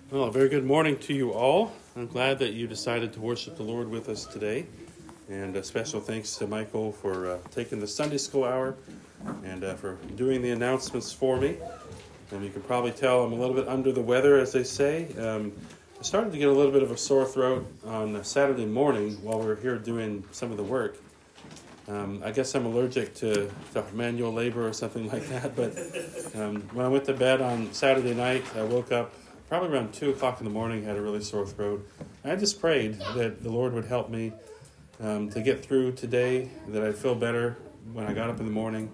Well, a very good morning to you all. I'm glad that you decided to worship the Lord with us today. And a special thanks to Michael for taking the Sunday school hour and for doing the announcements for me. And you can probably tell I'm a little bit under the weather, as they say. I started to get a little bit of a sore throat on Saturday morning while we were here doing some of the work. I guess I'm allergic to manual labor or something like that. But when I went to bed on Saturday night, I woke up probably around 2 o'clock in the morning, had a really sore throat. I just prayed that the Lord would help me to get through today, that I'd feel better when I got up in the morning.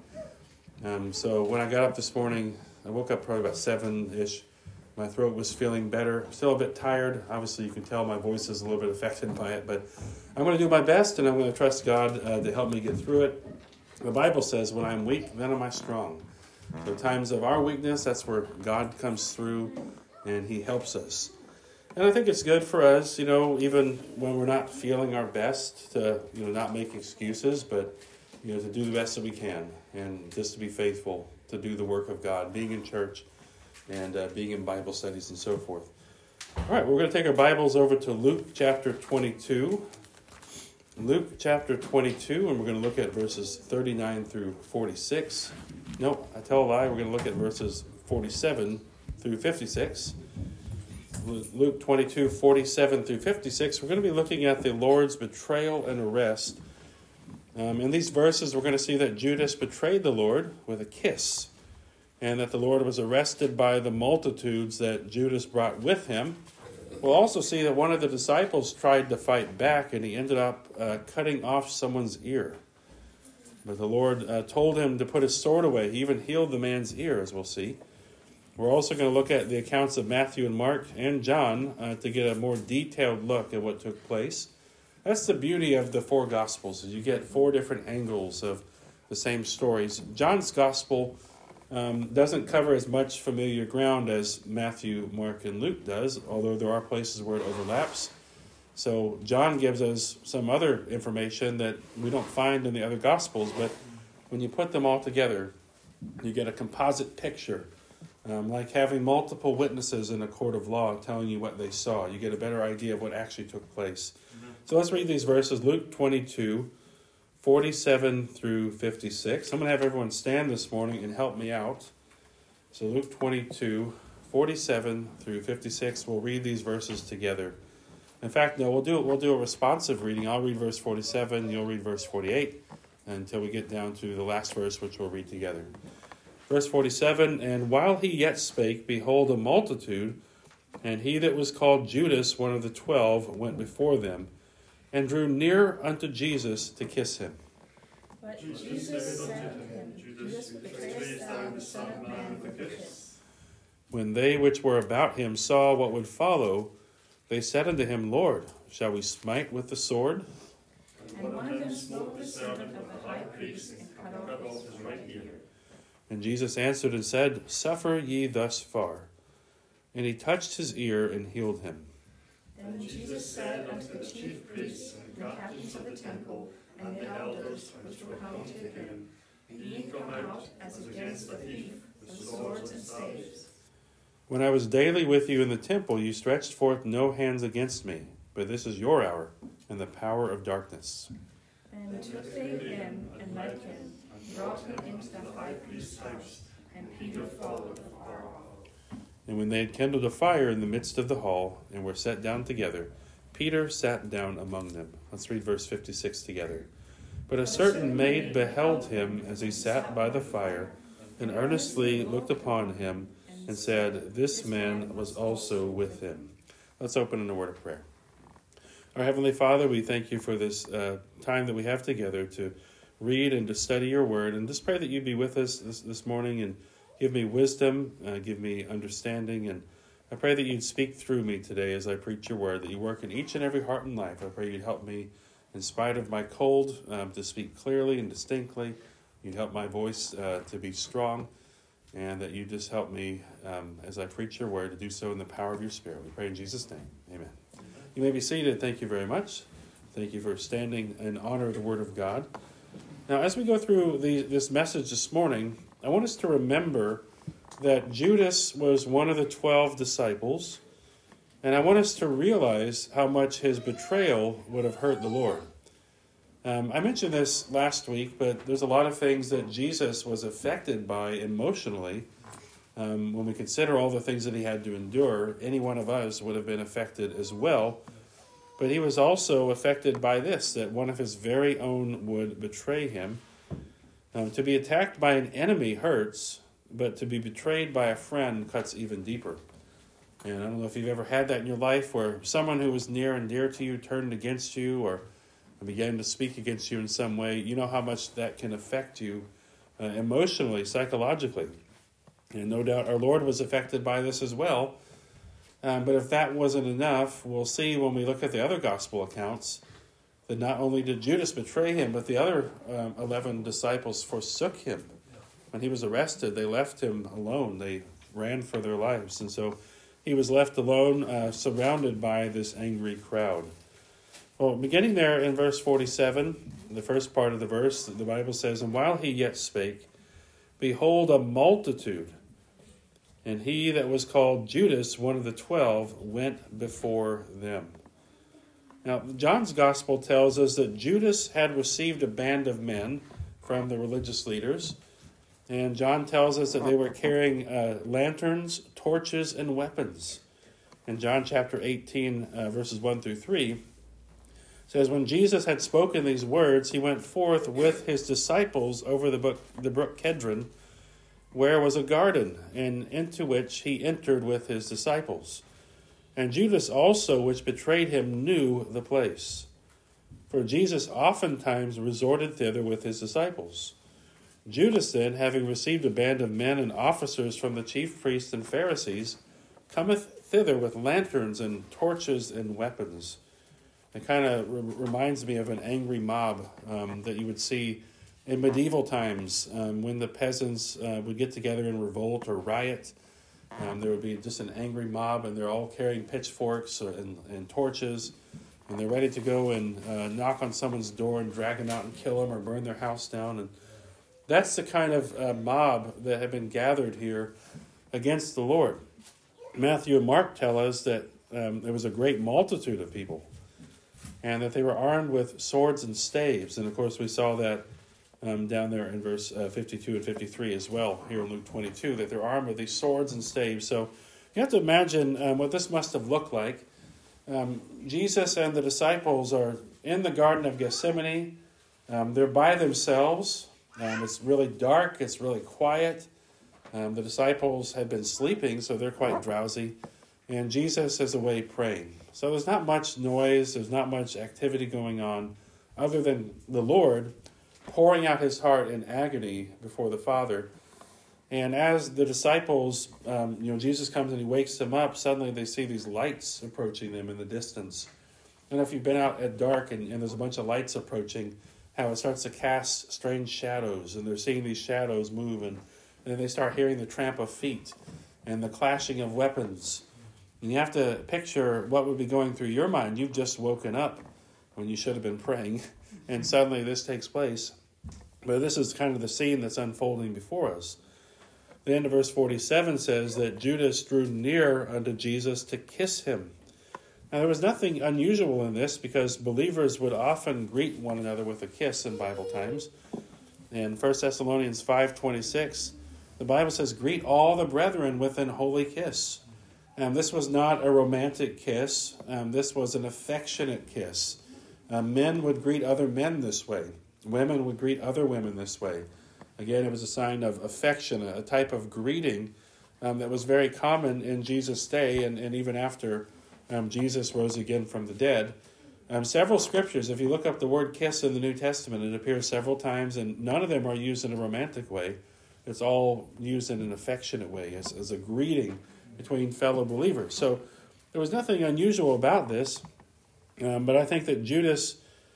So when I got up this morning, I woke up probably about 7-ish. My throat was feeling better. Still a bit tired. Obviously, you can tell my voice is a little bit affected by it, but I'm going to do my best, and I'm going to trust God to help me get through it. The Bible says, when I'm weak, then am I strong. So times of our weakness, that's where God comes through, and He helps us. And I think it's good for us, even when we're not feeling our best, to, not make excuses, but, to do the best that we can, and just to be faithful to do the work of God, being in church, and being in Bible studies and so forth. All right, we're going to take our Bibles over to Luke chapter 22. Luke chapter 22, and we're going to look at verses 39 through 46. Nope, I tell a lie. We're going to look at verses 47 through 56. Luke 22, 47 through 56. We're going to be looking at the Lord's betrayal and arrest. In these verses, we're going to see that Judas betrayed the Lord with a kiss, and that the Lord was arrested by the multitudes that Judas brought with him. We'll also see that one of the disciples tried to fight back, and he ended up cutting off someone's ear. But the Lord told him to put his sword away. He even healed the man's ear, as we'll see. We're also going to look at the accounts of Matthew and Mark and John to get a more detailed look at what took place. That's the beauty of the four Gospels, is you get four different angles of the same stories. John's Gospel doesn't cover as much familiar ground as Matthew, Mark, and Luke does, although there are places where it overlaps. So John gives us some other information that we don't find in the other Gospels, but when you put them all together, you get a composite picture, like having multiple witnesses in a court of law telling you what they saw. You get a better idea of what actually took place. So let's read these verses, Luke 22, 47 through 56. I'm going to have everyone stand this morning and help me out. So Luke 22, 47 through 56. We'll read these verses together. In fact, no, we'll do a responsive reading. I'll read verse 47, you'll read verse 48, until we get down to the last verse, which we'll read together. Verse 47, and while he yet spake, behold, a multitude, and he that was called Judas, one of the 12, went before them, and drew near unto Jesus to kiss him. But Jesus said unto him, Judas, betrayest thou the Son of Man with a kiss? When they which were about him saw what would follow, they said unto him, Lord, shall we smite with the sword? And one of them smote the servant of the high priest, and cut off his right ear. And Jesus answered and said, Suffer ye thus far. And he touched his ear and healed him. Then Jesus said unto the chief priests, and the captains of the temple, and the elders which were come to him, Be ye come out as against a thief, with swords and staves. When I was daily with you in the temple, you stretched forth no hands against me, but this is your hour, and the power of darkness. And took they him, and led him, and brought him into the high priest's house, and Peter followed afar off. And when they had kindled a fire in the midst of the hall, and were set down together, Peter sat down among them. Let's read verse 56 together. But a certain maid beheld him as he sat by the fire, and earnestly looked upon him, and said, This man was also with him. Let's open in a word of prayer. Our Heavenly Father, we thank you for this time that we have together to read and to study your word, and just pray that you be with us this morning and give me wisdom, give me understanding, and I pray that you'd speak through me today as I preach your word, that you work in each and every heart and life. I pray you'd help me, in spite of my cold, to speak clearly and distinctly. You'd help my voice to be strong, and that you just help me as I preach your word to do so in the power of your Spirit. We pray in Jesus' name. Amen. You may be seated. Thank you very much. Thank you for standing in honor of the word of God. Now, as we go through this message this morning, I want us to remember that Judas was one of the 12 disciples, And I want us to realize how much his betrayal would have hurt the Lord. I mentioned this last week, but there's a lot of things that Jesus was affected by emotionally. When we consider all the things that he had to endure, any one of us would have been affected as well. But he was also affected by this, that one of his very own would betray him. To be attacked by an enemy hurts, but to be betrayed by a friend cuts even deeper. And I don't know if you've ever had that in your life where someone who was near and dear to you turned against you or began to speak against you in some way. You know how much that can affect you emotionally, psychologically. And no doubt our Lord was affected by this as well. But if that wasn't enough, we'll see when we look at the other gospel accounts that not only did Judas betray him, but the other 11 disciples forsook him. When he was arrested, they left him alone. They ran for their lives. And so he was left alone, surrounded by this angry crowd. Well, beginning there in verse 47, the first part of the verse, the Bible says, "And while he yet spake, behold, a multitude, and he that was called Judas, one of the 12, went before them." Now, John's gospel tells us that Judas had received a band of men from the religious leaders. And John tells us that they were carrying lanterns, torches, and weapons. In John chapter 18, verses 1 through 3, says, "When Jesus had spoken these words, he went forth with his disciples over the brook Kedron, where was a garden, and into which he entered with his disciples. And Judas also, which betrayed him, knew the place. For Jesus oftentimes resorted thither with his disciples. Judas then, having received a band of men and officers from the chief priests and Pharisees, cometh thither with lanterns and torches and weapons." It kind of reminds me of an angry mob that you would see in medieval times when the peasants would get together in revolt or riot. There would be just an angry mob, and they're all carrying pitchforks and torches, and they're ready to go and knock on someone's door and drag them out and kill them or burn their house down. And that's the kind of mob that had been gathered here against the Lord. Matthew and Mark tell us that there was a great multitude of people, and that they were armed with swords and staves. And of course we saw that down there in verse 52 and 53 as well, here in Luke 22, that they're armed with these swords and staves. So you have to imagine what this must have looked like. Jesus and the disciples are in the Garden of Gethsemane. They're by themselves. It's really dark. It's really quiet. The disciples had been sleeping, so they're quite drowsy. And Jesus is away praying. So there's not much noise. There's not much activity going on other than the Lord pouring out his heart in agony before the Father. And as the disciples, Jesus comes and he wakes them up, suddenly they see these lights approaching them in the distance. And if you've been out at dark and there's a bunch of lights approaching, how it starts to cast strange shadows, and they're seeing these shadows move, and then they start hearing the tramp of feet and the clashing of weapons. And you have to picture what would be going through your mind. You've just woken up when you should have been praying, and suddenly this takes place. But this is kind of the scene that's unfolding before us. The end of verse 47 says that Judas drew near unto Jesus to kiss him. Now, there was nothing unusual in this, because believers would often greet one another with a kiss in Bible times. In 1 Thessalonians 5:26, the Bible says, "Greet all the brethren with an holy kiss." And this was not a romantic kiss. This was an affectionate kiss. Men would greet other men this way. Women would greet other women this way. Again, it was a sign of affection, a type of greeting that was very common in Jesus' day and even after Jesus rose again from the dead. Several scriptures, if you look up the word kiss in the New Testament, it appears several times, and none of them are used in a romantic way. It's all used in an affectionate way, as a greeting between fellow believers. So there was nothing unusual about this, but I think that Judas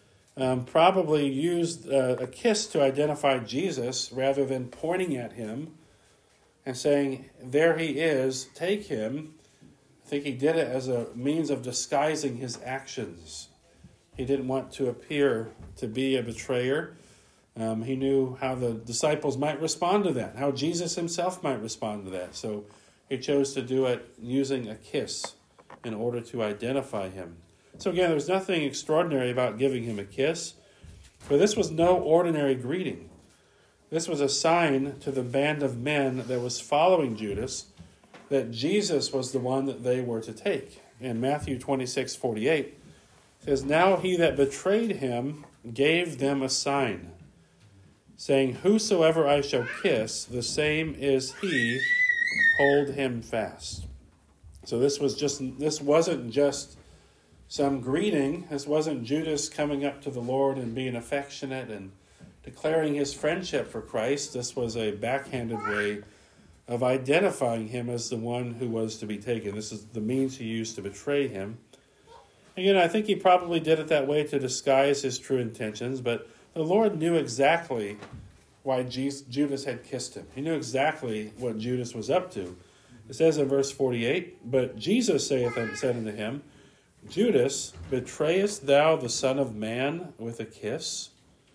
probably used a kiss to identify Jesus rather than pointing at him and saying, "There he is, take him." I think he did it as a means of disguising his actions. He didn't want to appear to be a betrayer. He knew how the disciples might respond to that, how Jesus himself might respond to that. So he chose to do it using a kiss in order to identify him. So again, there's nothing extraordinary about giving him a kiss, but this was no ordinary greeting. This was a sign to the band of men that was following Judas that Jesus was the one that they were to take. In Matthew 26:48, it says, "Now he that betrayed him gave them a sign, saying, Whosoever I shall kiss, the same is he, hold him fast." So this wasn't just some greeting. This wasn't Judas coming up to the Lord and being affectionate and declaring his friendship for Christ. This was a backhanded way of identifying him as the one who was to be taken. This is the means he used to betray him. Again, I think he probably did it that way to disguise his true intentions, but the Lord knew exactly why Judas had kissed him. He knew exactly what Judas was up to. It says in verse 48, "But Jesus said unto him, Judas, betrayest thou the Son of Man with a kiss?"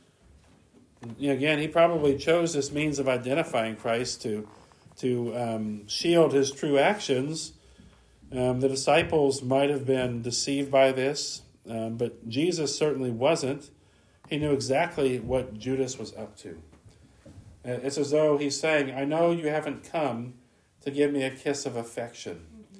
Again, he probably chose this means of identifying Christ to shield his true actions. The disciples might have been deceived by this, but Jesus certainly wasn't. He knew exactly what Judas was up to. It's as though he's saying, I know you haven't come to give me a kiss of affection.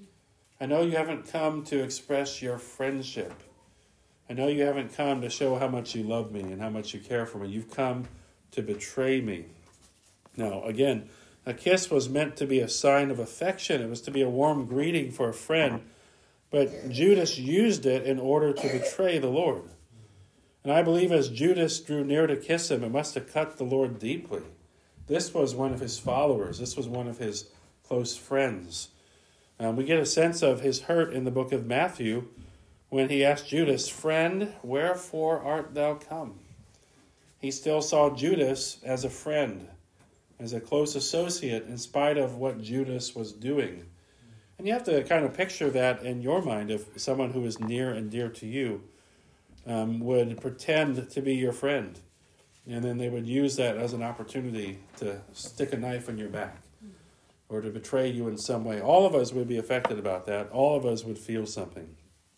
I know you haven't come to express your friendship. I know you haven't come to show how much you love me and how much you care for me. You've come to betray me. Now, again, a kiss was meant to be a sign of affection. It was to be a warm greeting for a friend. But Judas used it in order to betray the Lord. And I believe as Judas drew near to kiss him, it must have cut the Lord deeply. This was one of his followers. This was one of his close friends. We get a sense of his hurt in the book of Matthew when he asked Judas, "Friend, wherefore art thou come?" He still saw Judas as a friend, as a close associate, in spite of what Judas was doing. And you have to kind of picture that in your mind if someone who is near and dear to you would pretend to be your friend. And then they would use that as an opportunity to stick a knife in your back or to betray you in some way. All of us would be affected about that. All of us would feel something.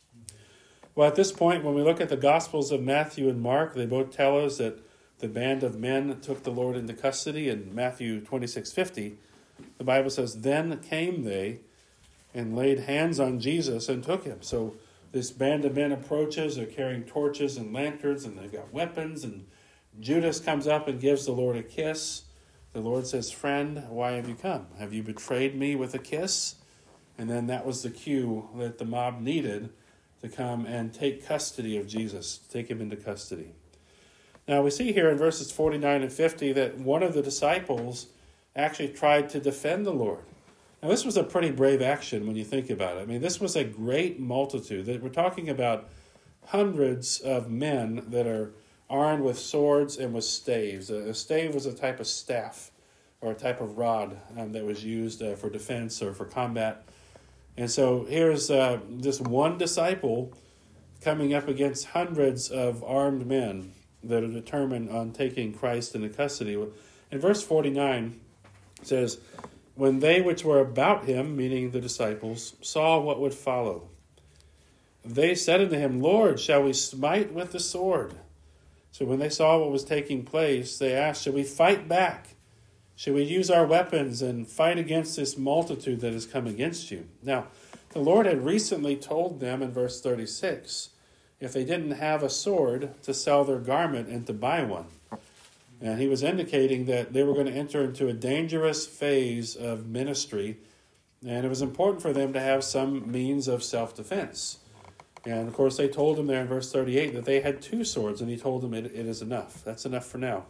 Well, at this point, when we look at the Gospels of Matthew and Mark, they both tell us that the band of men took the Lord into custody. In Matthew 26:50, the Bible says, "Then came they and laid hands on Jesus and took him." So this band of men approaches. They're carrying torches and lanterns, and they've got weapons. And Judas comes up and gives the Lord a kiss. The Lord says, "Friend, why have you come? Have you betrayed me with a kiss?" And then that was the cue that the mob needed to come and take custody of Jesus, take him into custody. Now we see here in verses 49 and 50 that one of the disciples actually tried to defend the Lord. Now this was a pretty brave action when you think about it. I mean, this was a great multitude. We're talking about hundreds of men that are armed with swords and with staves. A stave was a type of staff or a type of rod that was used for defense or for combat. And so here's this one disciple coming up against hundreds of armed men that are determined on taking Christ into custody. In verse 49, it says, "When they which were about him," meaning the disciples, "saw what would follow, they said unto him, Lord, shall we smite with the sword?" So when they saw what was taking place, they asked, "Shall we fight back? Shall we use our weapons and fight against this multitude that has come against you?" Now, the Lord had recently told them in verse 36, if they didn't have a sword, to sell their garment and to buy one. And he was indicating that they were going to enter into a dangerous phase of ministry, and it was important for them to have some means of self-defense. And, of course, they told him there in verse 38 that they had 2 swords, and he told them it is enough. That's enough for now.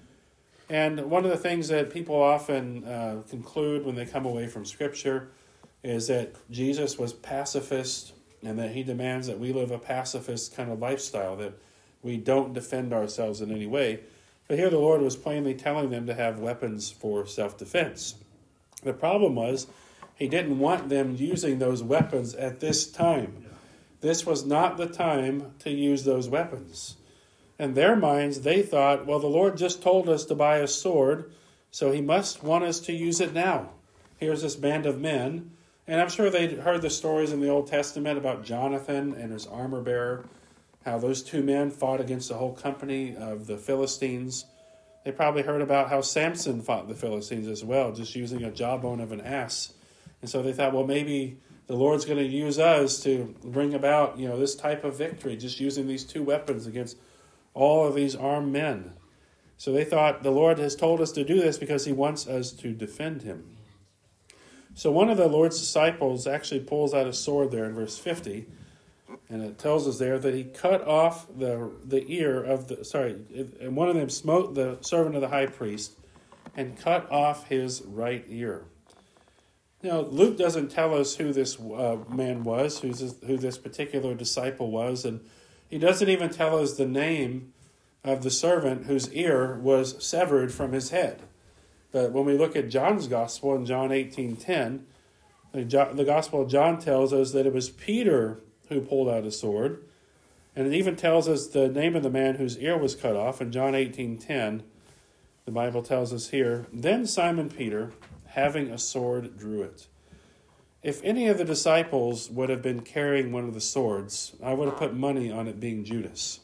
And one of the things that people often conclude when they come away from Scripture is that Jesus was pacifist and that he demands that we live a pacifist kind of lifestyle, that we don't defend ourselves in any way. But here the Lord was plainly telling them to have weapons for self-defense. The problem was he didn't want them using those weapons at this time. This was not the time to use those weapons. In their minds, they thought, well, the Lord just told us to buy a sword, so he must want us to use it now. Here's this band of men, And I'm sure they'd heard the stories in the Old Testament about Jonathan and his armor bearer, how those two men fought against the whole company of the Philistines. They probably heard about how Samson fought the Philistines as well, just using a jawbone of an ass. And so they thought, well, maybe the Lord's going to use us to bring about, this type of victory, just using these two weapons against all of these armed men. So they thought the Lord has told us to do this because he wants us to defend him. So one of the Lord's disciples actually pulls out a sword there in verse 50, and it tells us there that he cut off the ear of and one of them smote the servant of the high priest and cut off his right ear. Now, Luke doesn't tell us who this man was, who this particular disciple was, and he doesn't even tell us the name of the servant whose ear was severed from his head. But when we look at John's Gospel in John 18:10, the Gospel of John tells us that it was Peter who pulled out a sword, and it even tells us the name of the man whose ear was cut off. In John 18:10, the Bible tells us here, "Then Simon Peter, having a sword, drew it." If any of the disciples would have been carrying one of the swords, I would have put money on it being Judas.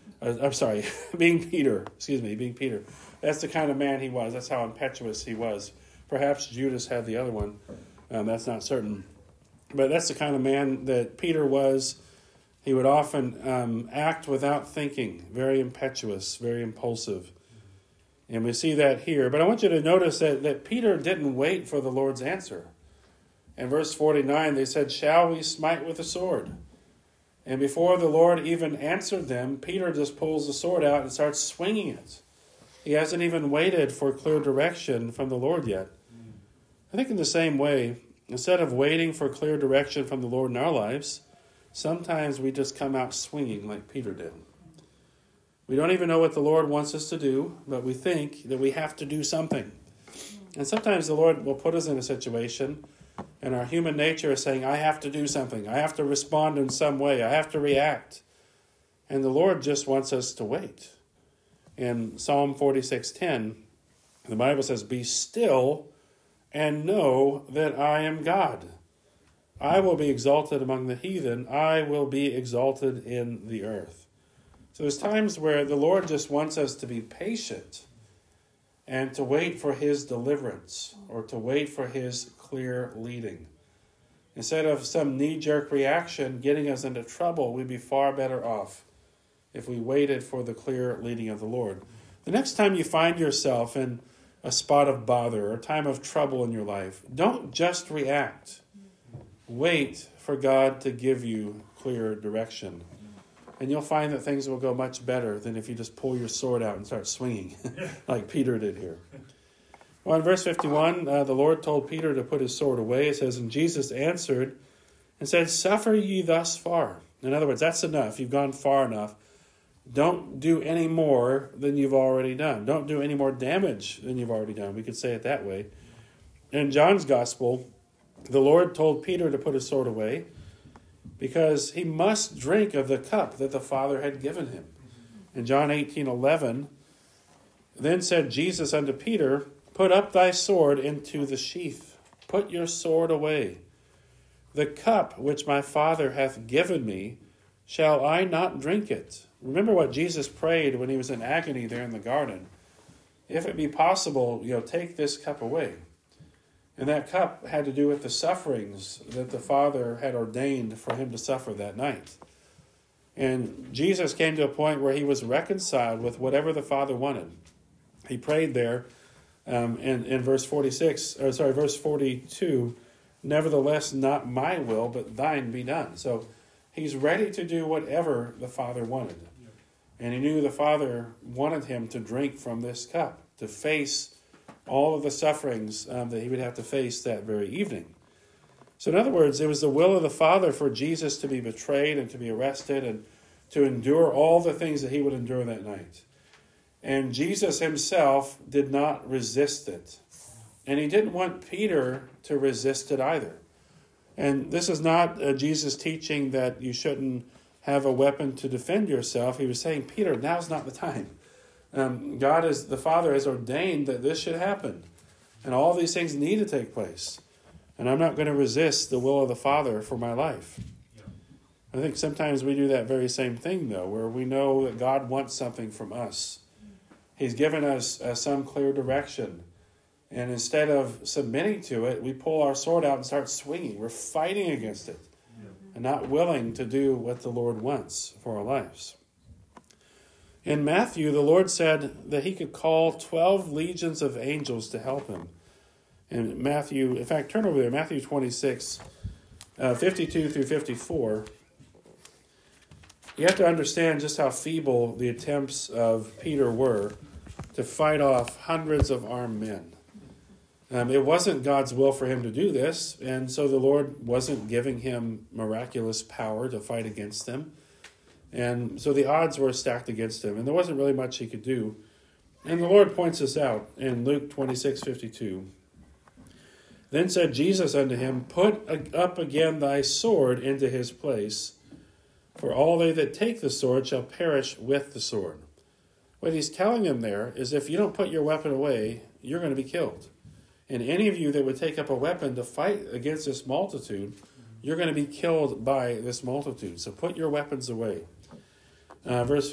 Being Peter. Being Peter. That's the kind of man he was. That's how impetuous he was. Perhaps Judas had the other one. That's not certain. But that's the kind of man that Peter was. He would often act without thinking. Very impetuous, very impulsive. And we see that here. But I want you to notice that Peter didn't wait for the Lord's answer. In verse 49, they said, "Shall we smite with a sword?" And before the Lord even answered them, Peter just pulls the sword out and starts swinging it. He hasn't even waited for clear direction from the Lord yet. I think in the same way, instead of waiting for clear direction from the Lord in our lives, sometimes we just come out swinging like Peter did. We don't even know what the Lord wants us to do, but we think that we have to do something. And sometimes the Lord will put us in a situation, and our human nature is saying, I have to do something. I have to respond in some way. I have to react. And the Lord just wants us to wait. In Psalm 46:10, the Bible says, "Be still and know that I am God. I will be exalted among the heathen. I will be exalted in the earth." So there's times where the Lord just wants us to be patient and to wait for his deliverance or to wait for his clear leading. Instead of some knee-jerk reaction getting us into trouble, we'd be far better off if we waited for the clear leading of the Lord. The next time you find yourself in a spot of bother or a time of trouble in your life, don't just react. Wait for God to give you clear direction. And you'll find that things will go much better than if you just pull your sword out and start swinging like Peter did here. Well, in verse 51, the Lord told Peter to put his sword away. It says, "And Jesus answered and said, Suffer ye thus far." In other words, that's enough. You've gone far enough. Don't do any more than you've already done. Don't do any more damage than you've already done. We could say it that way. In John's Gospel, the Lord told Peter to put his sword away because he must drink of the cup that the Father had given him. In John 18:11, then said Jesus unto Peter, "Put up thy sword into the sheath. Put your sword away. The cup which my Father hath given me, shall I not drink it?" Remember what Jesus prayed when he was in agony there in the garden. If it be possible, take this cup away. And that cup had to do with the sufferings that the Father had ordained for him to suffer that night. And Jesus came to a point where he was reconciled with whatever the Father wanted. He prayed there in verse 42, "Nevertheless, not my will, but thine be done." So he's ready to do whatever the Father wanted. And he knew the Father wanted him to drink from this cup, to face all of the sufferings that he would have to face that very evening. So in other words, it was the will of the Father for Jesus to be betrayed and to be arrested and to endure all the things that he would endure that night. And Jesus himself did not resist it. And he didn't want Peter to resist it either. And this is not Jesus teaching that you shouldn't have a weapon to defend yourself. He was saying, Peter, now's not the time. The Father has ordained that this should happen. And all these things need to take place. And I'm not going to resist the will of the Father for my life. I think sometimes we do that very same thing, though, where we know that God wants something from us. He's given us some clear direction. And instead of submitting to it, we pull our sword out and start swinging. We're fighting against it and not willing to do what the Lord wants for our lives. In Matthew, the Lord said that he could call 12 legions of angels to help him. In Matthew, in fact, turn over there, Matthew 26, 52 through 54. You have to understand just how feeble the attempts of Peter were to fight off hundreds of armed men. It wasn't God's will for him to do this, and so the Lord wasn't giving him miraculous power to fight against them. And so the odds were stacked against him, and there wasn't really much he could do. And the Lord points this out in Luke 26:52. Then said Jesus unto him, Put up again thy sword into his place, for all they that take the sword shall perish with the sword. What he's telling him there is if you don't put your weapon away, you're going to be killed. And any of you that would take up a weapon to fight against this multitude, you're going to be killed by this multitude. So put your weapons away. Verse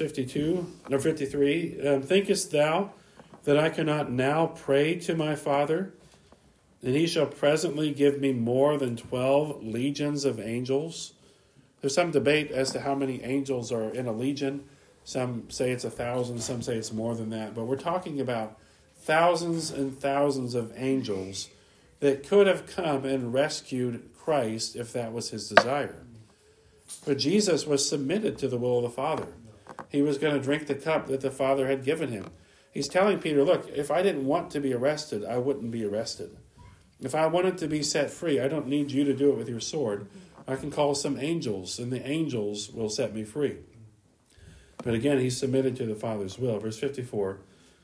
53, Thinkest thou that I cannot now pray to my Father, and he shall presently give me more than 12 legions of angels? There's some debate as to how many angels are in a legion. Some say it's 1,000, some say it's more than that. But we're talking about thousands and thousands of angels that could have come and rescued Christ if that was his desire. But Jesus was submitted to the will of the Father. He was going to drink the cup that the Father had given him. He's telling Peter, look, if I didn't want to be arrested, I wouldn't be arrested. If I wanted to be set free, I don't need you to do it with your sword. I can call some angels, and the angels will set me free. But again, he submitted to the Father's will. Verse 54,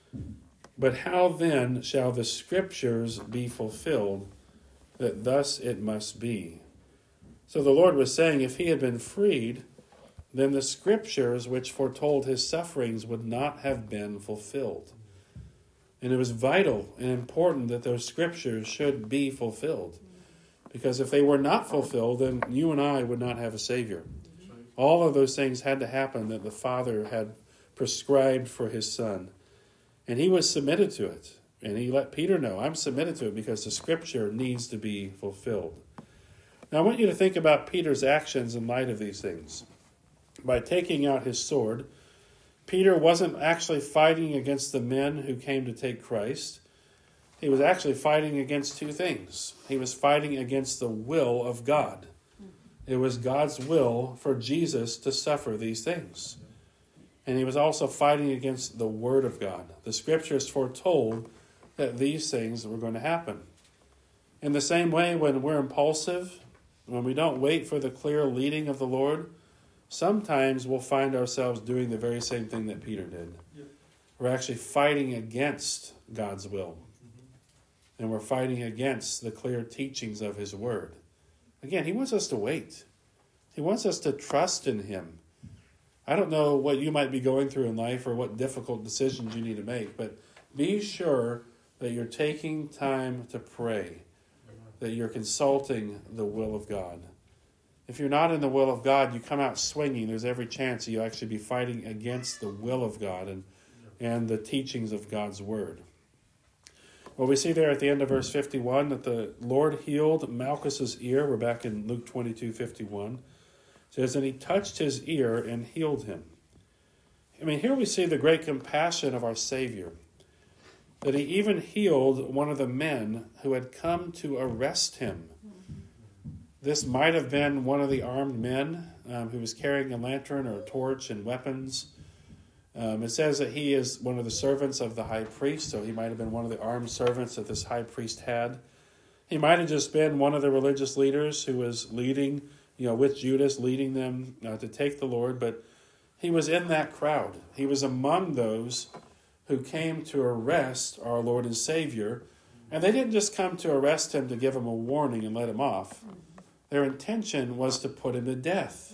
But how then shall the Scriptures be fulfilled, that thus it must be? So the Lord was saying if he had been freed, then the Scriptures which foretold his sufferings would not have been fulfilled. And it was vital and important that those Scriptures should be fulfilled. Because if they were not fulfilled, then you and I would not have a Savior. All of those things had to happen that the Father had prescribed for his Son. And he was submitted to it. And he let Peter know, I'm submitted to it because the Scripture needs to be fulfilled. Now I want you to think about Peter's actions in light of these things. By taking out his sword, Peter wasn't actually fighting against the men who came to take Christ. He was actually fighting against two things. He was fighting against the will of God. It was God's will for Jesus to suffer these things. And he was also fighting against the Word of God. The Scriptures foretold that these things were going to happen. In the same way, when we're impulsive, when we don't wait for the clear leading of the Lord, sometimes we'll find ourselves doing the very same thing that Peter did. Yep. We're actually fighting against God's will. And we're fighting against the clear teachings of his Word. Again, he wants us to wait. He wants us to trust in him. I don't know what you might be going through in life or what difficult decisions you need to make, but be sure that you're taking time to pray, that you're consulting the will of God. If you're not in the will of God, you come out swinging, there's every chance you'll actually be fighting against the will of God and the teachings of God's Word. Well, we see there at the end of verse 51 that the Lord healed Malchus's ear. We're back in Luke 22:51. It says, and he touched his ear and healed him. I mean, here we see the great compassion of our Savior, that he even healed one of the men who had come to arrest him. This might have been one of the armed men who was carrying a lantern or a torch and weapons. It says that he is one of the servants of the high priest, so he might have been one of the armed servants that this high priest had. He might have just been one of the religious leaders who was leading, with Judas, leading them to take the Lord, but he was in that crowd. He was among those who came to arrest our Lord and Savior, and they didn't just come to arrest him to give him a warning and let him off. Their intention was to put him to death.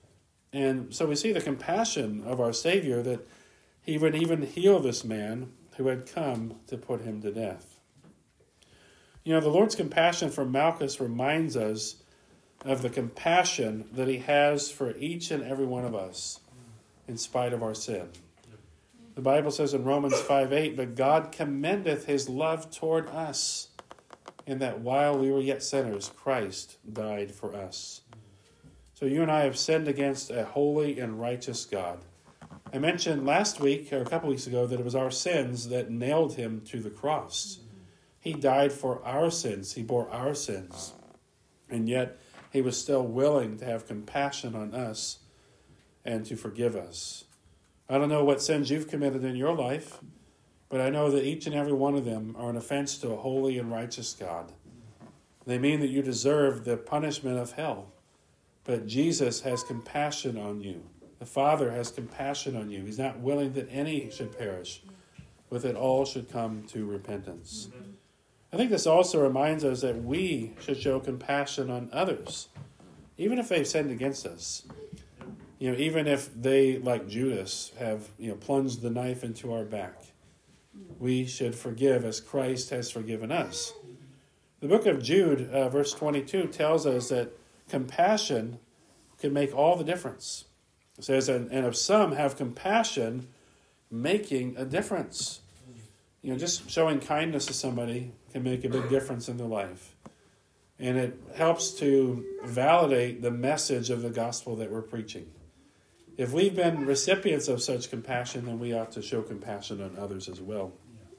And so we see the compassion of our Savior that he would even heal this man who had come to put him to death. You know, the Lord's compassion for Malchus reminds us of the compassion that he has for each and every one of us in spite of our sin. The Bible says in Romans 5:8, "But God commendeth his love toward us, in that while we were yet sinners, Christ died for us." So you and I have sinned against a holy and righteous God. I mentioned last week, or a couple weeks ago, that it was our sins that nailed him to the cross. He died for our sins. He bore our sins. And yet, he was still willing to have compassion on us and to forgive us. I don't know what sins you've committed in your life, but I know that each and every one of them are an offense to a holy and righteous God. They mean that you deserve the punishment of hell. But Jesus has compassion on you. The Father has compassion on you. He's not willing that any should perish, but that all should come to repentance. I think this also reminds us that we should show compassion on others, even if they've sinned against us. You know, even if they, like Judas, have plunged the knife into our back, we should forgive as Christ has forgiven us. The book of Jude, verse 22, tells us that compassion can make all the difference. It says, and if some have compassion, making a difference. You know, just showing kindness to somebody can make a big difference in their life. And it helps to validate the message of the gospel that we're preaching. If we've been recipients of such compassion, then we ought to show compassion on others as well.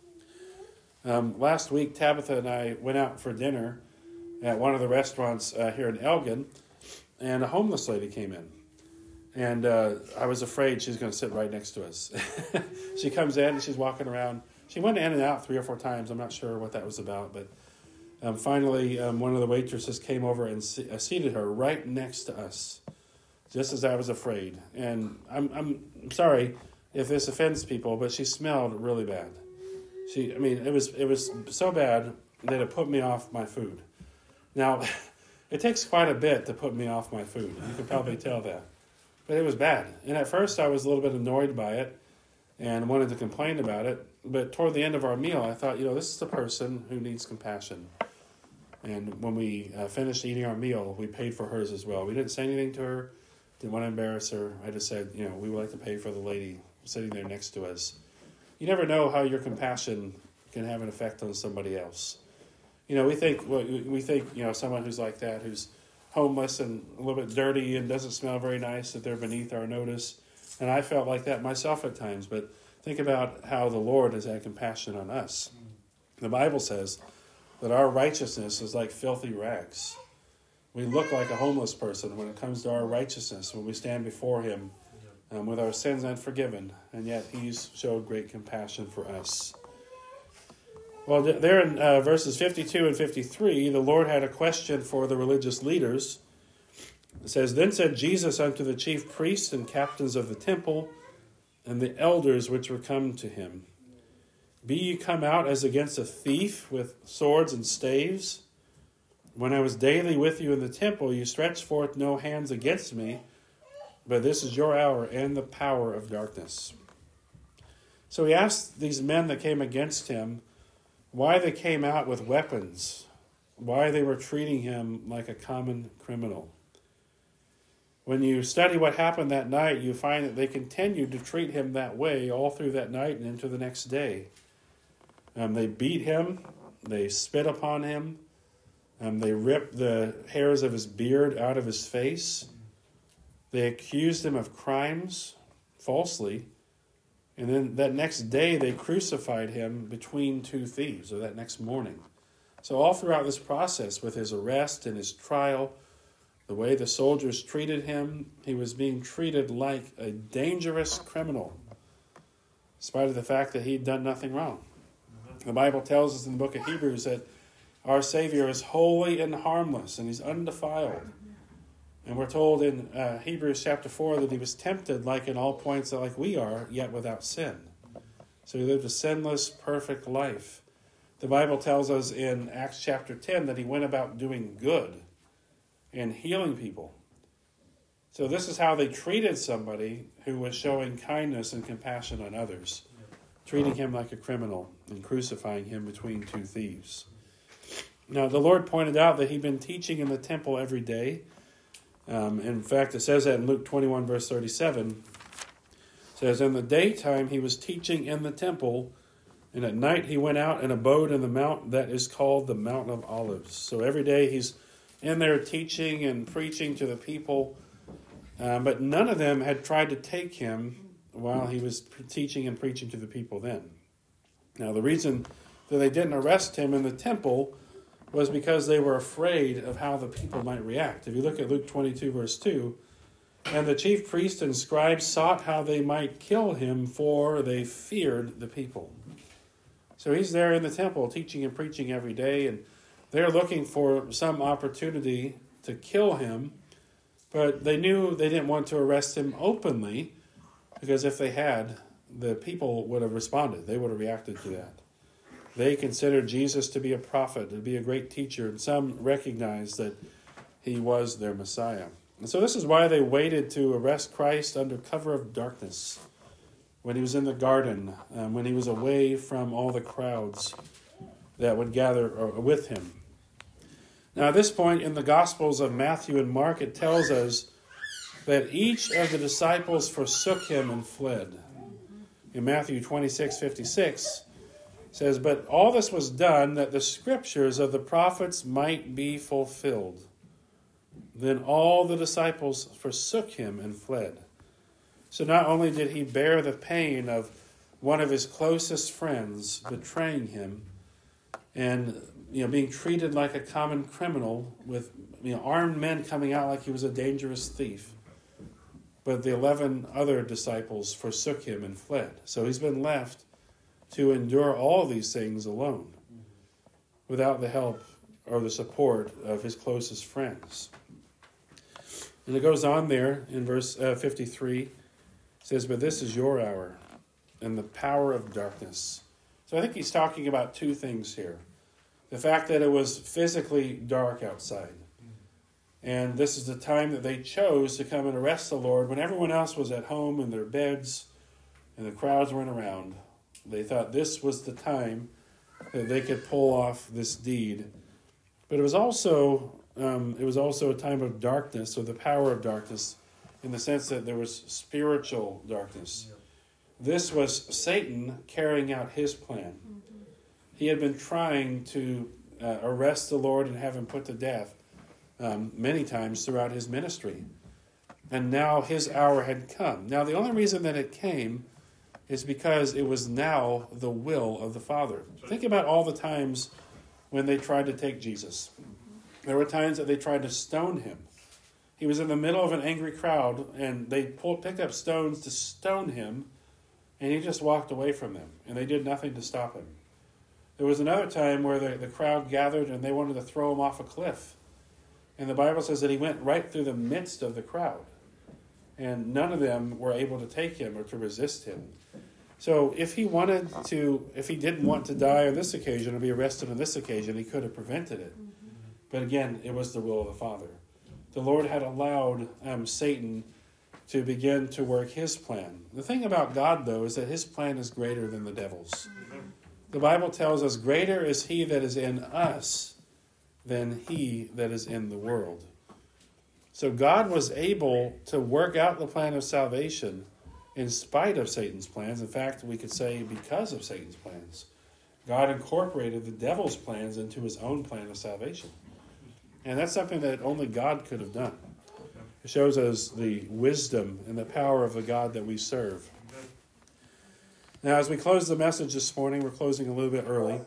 Last week, Tabitha and I went out for dinner at one of the restaurants here in Elgin, and a homeless lady came in. And I was afraid she was going to sit right next to us. She comes in and she's walking around. She went in and out 3 or 4 times. I'm not sure what that was about, but finally one of the waitresses came over and seated her right next to us, just as I was afraid. And I'm sorry if this offends people, but she smelled really bad. It was so bad that it put me off my food. Now, it takes quite a bit to put me off my food. You can probably tell that. But it was bad. And at first I was a little bit annoyed by it and wanted to complain about it. But toward the end of our meal, I thought, this is a person who needs compassion. And when we finished eating our meal, we paid for hers as well. We didn't say anything to her, didn't want to embarrass her. I just said, we would like to pay for the lady sitting there next to us. You never know how your compassion can have an effect on somebody else. We think someone who's like that, who's homeless and a little bit dirty and doesn't smell very nice, that they're beneath our notice. And I felt like that myself at times. But think about how the Lord has had compassion on us. The Bible says that our righteousness is like filthy rags. We look like a homeless person when it comes to our righteousness, when we stand before him with our sins unforgiven. And yet he's showed great compassion for us. Well, there in verses 52 and 53, the Lord had a question for the religious leaders. It says, "Then said Jesus unto the chief priests and captains of the temple, and the elders which were come to him, Be ye come out as against a thief with swords and staves? When I was daily with you in the temple, you stretched forth no hands against me, but this is your hour and the power of darkness." So he asked these men that came against him why they came out with weapons, why they were treating him like a common criminal. When you study what happened that night, you find that they continued to treat him that way all through that night and into the next day. They beat him, they spit upon him, they ripped the hairs of his beard out of his face. They accused him of crimes falsely. And then that next day, they crucified him between 2 thieves, or that next morning. So all throughout this process, with his arrest and his trial, the way the soldiers treated him, he was being treated like a dangerous criminal, in spite of the fact that he'd done nothing wrong. The Bible tells us in the book of Hebrews that our Savior is holy and harmless, and he's undefiled. And we're told in Hebrews chapter 4 that he was tempted like in all points like we are, yet without sin. So he lived a sinless, perfect life. The Bible tells us in Acts chapter 10 that he went about doing good and healing people. So this is how they treated somebody who was showing kindness and compassion on others, treating him like a criminal and crucifying him between 2 thieves. Now, the Lord pointed out that he'd been teaching in the temple every day. In fact, it says that in Luke 21, verse 37. It says, in the daytime he was teaching in the temple, and at night he went out and abode in the mount that is called the Mount of Olives. So every day he's in there teaching and preaching to the people. But none of them had tried to take him while he was teaching and preaching to the people then. Now, the reason that they didn't arrest him in the temple was because they were afraid of how the people might react. If you look at Luke 22, verse 2, and the chief priests and scribes sought how they might kill him, for they feared the people. So he's there in the temple teaching and preaching every day, and they're looking for some opportunity to kill him, but they knew they didn't want to arrest him openly, because if they had, the people would have responded. They would have reacted to that. They considered Jesus to be a prophet, to be a great teacher, and some recognized that he was their Messiah. And so this is why they waited to arrest Christ under cover of darkness, when he was in the garden, when he was away from all the crowds that would gather with him. Now, at this point in the Gospels of Matthew and Mark, it tells us that each of the disciples forsook him and fled. In Matthew 26:56, says, but all this was done that the scriptures of the prophets might be fulfilled. Then all the disciples forsook him and fled. So not only did he bear the pain of one of his closest friends betraying him and being treated like a common criminal with armed men coming out like he was a dangerous thief, but the 11 other disciples forsook him and fled. So he's been left to endure all these things alone, without the help or the support of his closest friends. And it goes on there in verse 53, it says, but this is your hour and the power of darkness. So I think he's talking about two things here. The fact that it was physically dark outside. And this is the time that they chose to come and arrest the Lord when everyone else was at home in their beds and the crowds weren't around. They thought this was the time that they could pull off this deed. But it was also a time of darkness, or the power of darkness, in the sense that there was spiritual darkness. Yeah. This was Satan carrying out his plan. Mm-hmm. He had been trying to arrest the Lord and have him put to death many times throughout his ministry. And now his hour had come. Now, the only reason that it came is because it was now the will of the Father. Think about all the times when they tried to take Jesus. There were times that they tried to stone him. He was in the middle of an angry crowd, and they picked up stones to stone him, and he just walked away from them, and they did nothing to stop him. There was another time where the crowd gathered, and they wanted to throw him off a cliff. And the Bible says that he went right through the midst of the crowd, and none of them were able to take him or to resist him. So if he didn't want to die on this occasion or be arrested on this occasion, he could have prevented it. But again, it was the will of the Father. The Lord had allowed Satan to begin to work his plan. The thing about God, though, is that his plan is greater than the devil's. The Bible tells us, greater is he that is in us than he that is in the world. So God was able to work out the plan of salvation in spite of Satan's plans. In fact, we could say because of Satan's plans. God incorporated the devil's plans into his own plan of salvation. And that's something that only God could have done. It shows us the wisdom and the power of the God that we serve. Now, as we close the message this morning, we're closing a little bit early.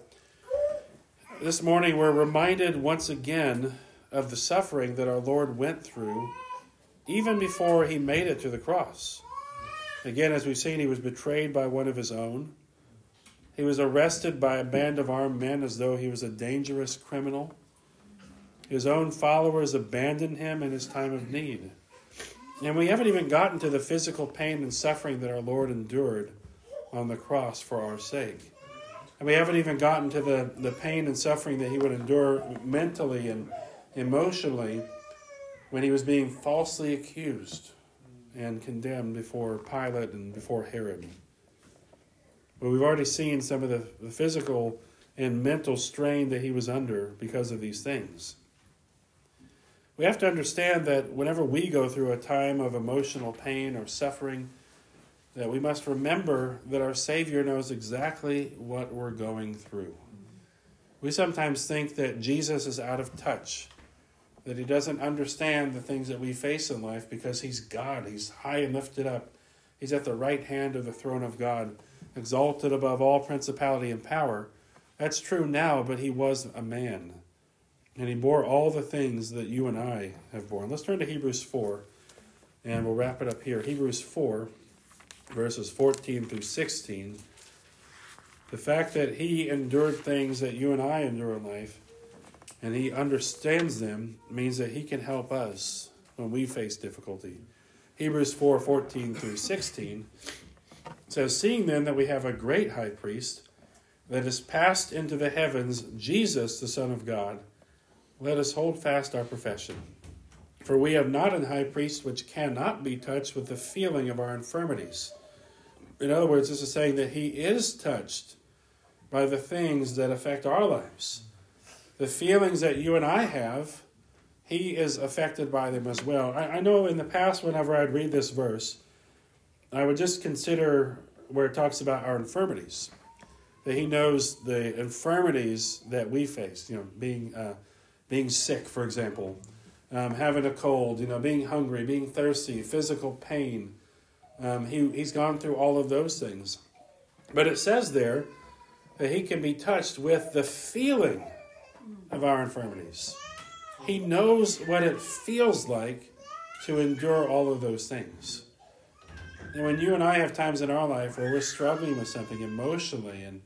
This morning, we're reminded once again of the suffering that our Lord went through even before he made it to the cross. Again, as we've seen, he was betrayed by one of his own. He was arrested by a band of armed men as though he was a dangerous criminal. His own followers abandoned him in his time of need. And we haven't even gotten to the physical pain and suffering that our Lord endured on the cross for our sake. And we haven't even gotten to the pain and suffering that he would endure mentally and emotionally when he was being falsely accused and condemned before Pilate and before Herod. But we've already seen some of the physical and mental strain that he was under because of these things. We have to understand that whenever we go through a time of emotional pain or suffering, that we must remember that our Savior knows exactly what we're going through. We sometimes think that Jesus is out of touch, that he doesn't understand the things that we face in life because he's God. He's high and lifted up. He's at the right hand of the throne of God, exalted above all principality and power. That's true now, but he was a man. And he bore all the things that you and I have borne. Let's turn to Hebrews 4, and we'll wrap it up here. Hebrews 4, verses 14 through 16. The fact that he endured things that you and I endure in life, and he understands them, means that he can help us when we face difficulty. Hebrews 4, 14 through 16 says, "Seeing then that we have a great high priest that is passed into the heavens, Jesus, the Son of God, let us hold fast our profession. For we have not an high priest which cannot be touched with the feeling of our infirmities." In other words, this is saying that he is touched by the things that affect our lives. The feelings that you and I have, he is affected by them as well. I know in the past, whenever I'd read this verse, I would just consider where it talks about our infirmities. That he knows the infirmities that we face, being sick, for example, having a cold, being hungry, being thirsty, physical pain. He's gone through all of those things. But it says there that he can be touched with the feeling of our infirmities. He knows what it feels like to endure all of those things. And when you and I have times in our life where we're struggling with something emotionally and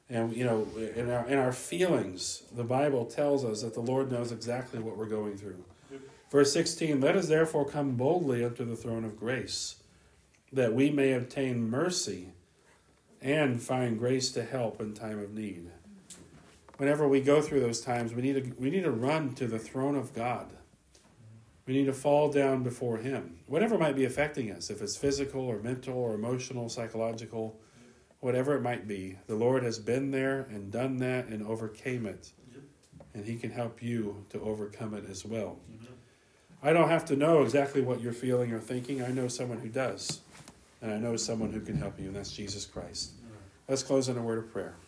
in our feelings, the Bible tells us that the Lord knows exactly what we're going through. Verse 16, "Let us therefore come boldly unto the throne of grace, that we may obtain mercy and find grace to help in time of need." Whenever we go through those times, we need to run to the throne of God. We need to fall down before him. Whatever might be affecting us, if it's physical or mental or emotional, psychological, whatever it might be, the Lord has been there and done that and overcame it. And he can help you to overcome it as well. I don't have to know exactly what you're feeling or thinking. I know someone who does. And I know someone who can help you, and that's Jesus Christ. Let's close in a word of prayer.